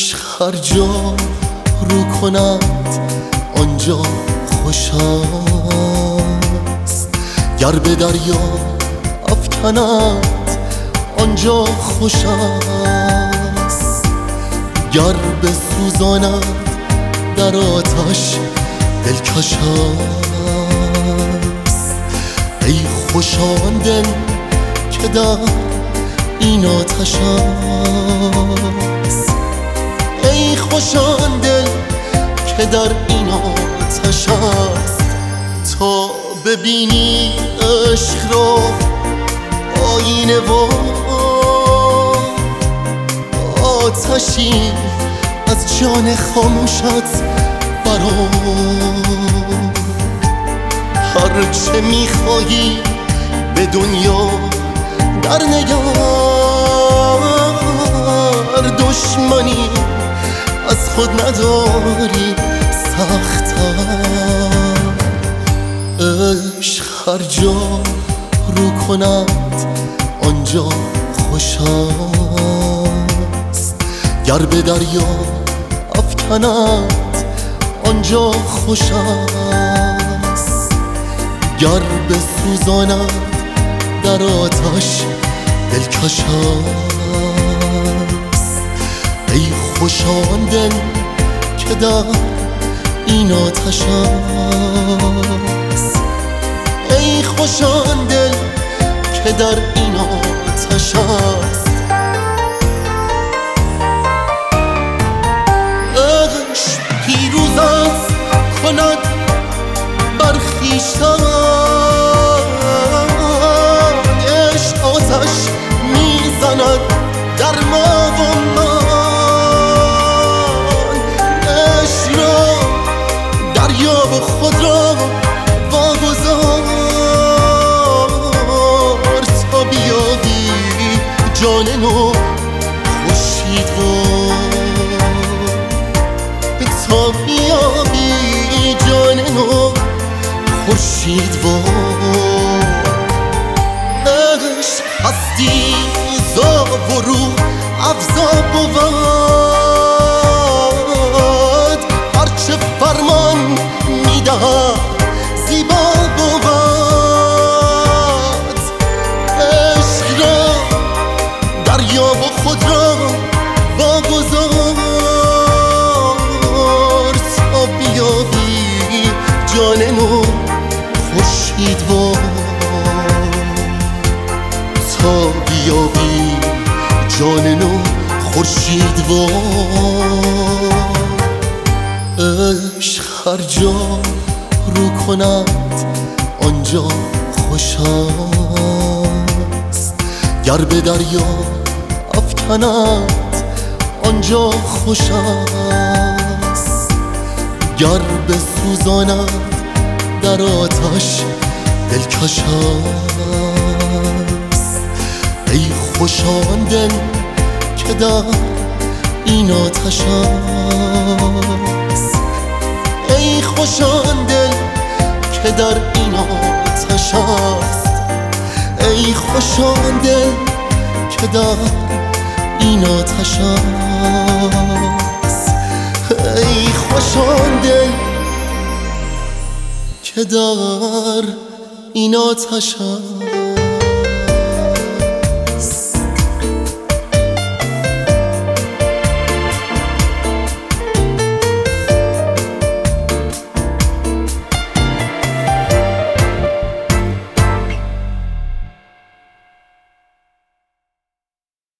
عشق هر جا رو کند آنجا خوش است، گر به دریا افکند آنجا خوش است، گر بسوزاند در آتش دلکش است. ای خوش آن دل که در این آتش است، ای خوش آن دل که در این آتش است. تا ببینی عشق را آینه و آتشی از جان خاموشت برآ، هرچه میخواهی به دنیا در نگر، دشمنی از خود نداری سخت‌تر. عشق هر جا رو کند آنجا خوش است، گر به دریا افکند آنجا خوش است، گر بسوزاند در آتش دلکش است. ای خوش آن دل که در این آتش است، ای خوش آن دل که در این آتش است. عشق پیروزت کند بر خویشتن، عشق آتش میزند در ما و من، عشق را دریا و خود را واگذار تا بیابی جان نو خورشید و تا بیابی جان نو خورشید و عشق هستی زا و رو افزا بود، هرچه فرمان میدهد زیبا بود. عشق را دریا و خود را واگذار تا بیابی جان نو خورشید و تا بیابی جان نو خورشید و عشق هر جا رو کند آنجا خوش است، گر به دریا افکند آنجا خوش است، گر بسوزاند در آتش دلکش است. ای خوش آن دل که در این آتش است، ای خوش آن دل که در این آتش است، ای خوش آن دل که در این آتش است، ای خوش آن دل که در این آتش است.